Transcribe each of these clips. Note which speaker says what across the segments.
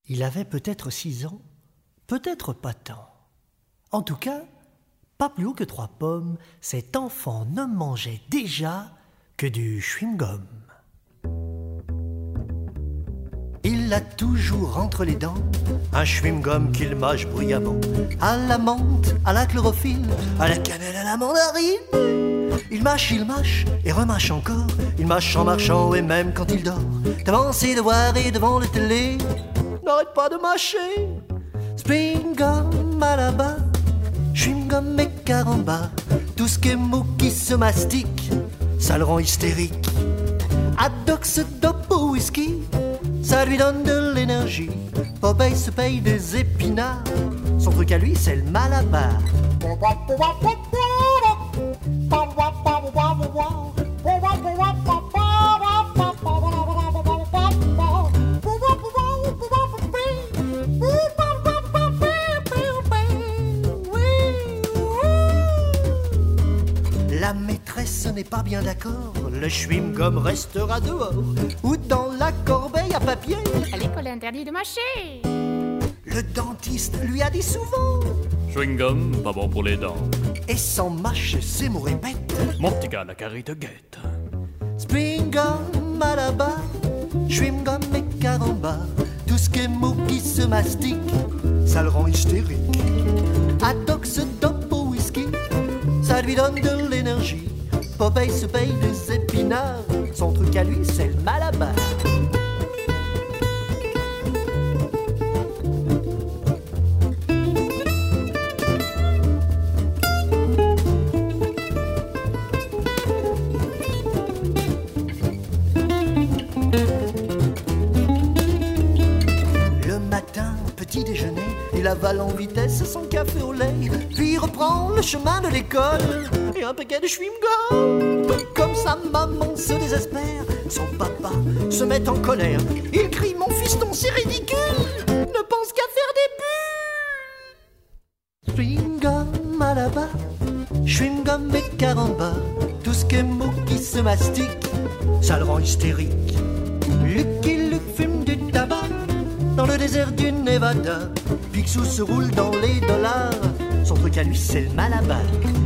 Speaker 1: Il avait peut-être 6 ans, peut-être pas tant. En tout cas, pas plus haut que 3 pommes, cet enfant ne mangeait déjà que du chewing-gum. Il a toujours entre les dents un chewing-gum qu'il mâche bruyamment. À la menthe, à la chlorophylle, à la cannelle, à la mandarine. Il mâche et remâche encore. Il mâche en marchant et même quand il dort. Devant ses devoirs et devant le télé, n'arrête pas de mâcher. Spring gum à la bas, chewing-gum et caramba. Tout ce qui est mou qui se mastique, ça le rend hystérique. Adox, dope au whisky, ça lui donne de l'énergie. Popeye se paye des épinards, son truc à lui c'est le malabar. La maîtresse n'est pas bien d'accord, le chewing-gum restera dehors ou dans la corbeille à papier.
Speaker 2: À l'école, interdit de mâcher.
Speaker 1: Le dentiste lui a dit souvent:
Speaker 3: chewing-gum, pas bon pour les dents.
Speaker 1: Et sans mâcher, c'est mourir bête.
Speaker 3: Mon petit gars, la carie te guette.
Speaker 1: Spring gum à la bas, chewing-gum et caramba. Tout ce qui est mou qui se mastique, ça le rend hystérique. Adox, dope au whisky, ça lui donne de l'énergie. Popeye se paye des épinards, son truc à lui c'est le malabar. Le matin, petit déjeuner, il avale en vitesse son café au lait, puis il reprend le chemin de l'école et un paquet de chewing-gum. Comme sa maman se désespère, son papa se met en colère. Il crie: mon fiston, c'est ridicule, ne pense qu'à faire des bulles. Chewing-gum à la bas, chewing-gum et caramba. Tout ce qui est mou qui se mastique, ça le rend hystérique. Lucky Luke fume du tabac dans le désert du Nevada. Picsou se roule dans les dollars, son truc à lui c'est le malabar.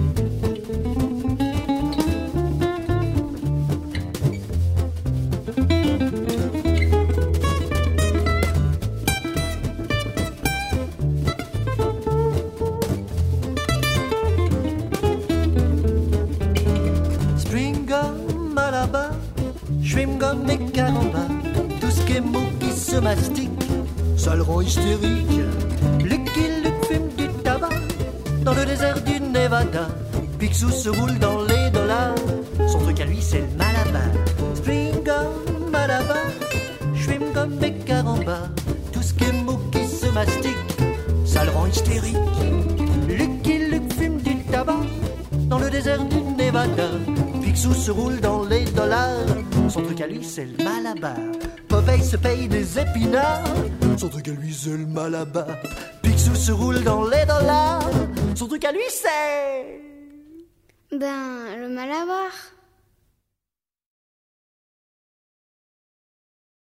Speaker 1: Spring gum à la bas, chewing-gum et caramba. Tout ce qui est mou qui se mastique, ça le rend hystérique. Lucky Luke fume du tabac dans le désert du Nevada. Picsou se roule dans les dollars, son truc à lui c'est le malabar. Spring gum à la bas, chewing-gum et caramba. Tout ce qui est mou qui se mastique, ça le rend hystérique. Lucky Luke fume du tabac dans le désert du Nevada. Picsou se roule dans les dollars, son truc à lui c'est le malabar. Popeye se paye des épinards, son truc à lui c'est le malabar. Picsou se roule dans les dollars, son truc à lui c'est...
Speaker 4: Le malabar.